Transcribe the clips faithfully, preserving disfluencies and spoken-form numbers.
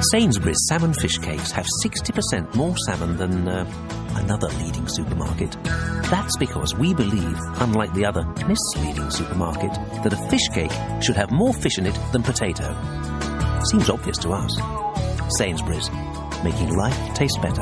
Sainsbury's salmon fish cakes have sixty percent more salmon than uh, another leading supermarket. That's because we believe, unlike the other misleading supermarket, that a fish cake should have more fish in it than potato. Seems obvious to us. Sainsbury's, making life taste better.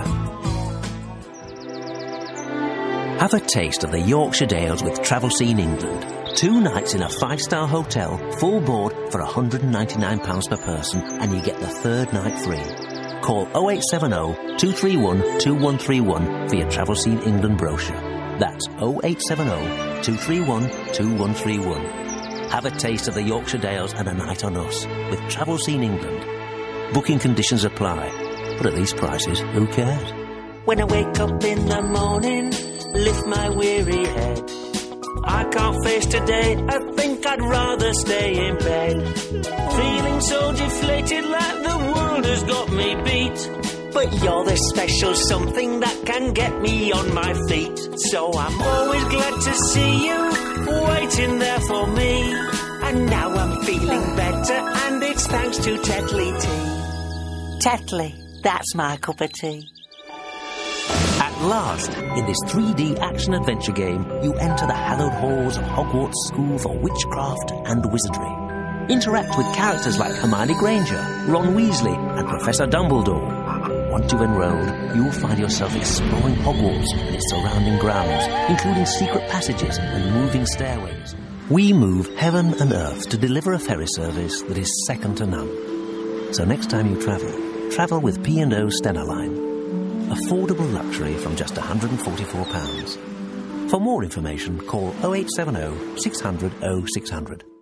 Have a taste of the Yorkshire Dales with Travelseen England. Two nights in a five-star hotel, full board for one hundred and ninety-nine pounds per person, and you get the third night free. Call oh eight seven oh, two three one, two one three one for your Travelseen England brochure. That's oh eight seven oh, two three one, two one three one. Have a taste of the Yorkshire Dales and a night on us with Travelseen England. Booking conditions apply, but at these prices, who cares? When I wake up in the morning, lift my weary head. I can't face today, I think I'd rather stay in bed. Feeling so deflated like the world has got me beat. But you're the special something that can get me on my feet. So I'm always glad to see you waiting there for me. And now I'm feeling better, and it's thanks to Tetley tea. Tetley, that's my cup of tea. At last, in this three D action-adventure game, you enter the hallowed halls of Hogwarts School for Witchcraft and Wizardry. Interact with characters like Hermione Granger, Ron Weasley, and Professor Dumbledore. Once you've enrolled, you will find yourself exploring Hogwarts and its surrounding grounds, including secret passages and moving stairways. We move heaven and earth to deliver a ferry service that is second to none. So next time you travel, travel with P and O Stena Line. Affordable luxury from just one hundred and forty-four pounds. For more information, call oh eight seven oh, six hundred, oh six hundred.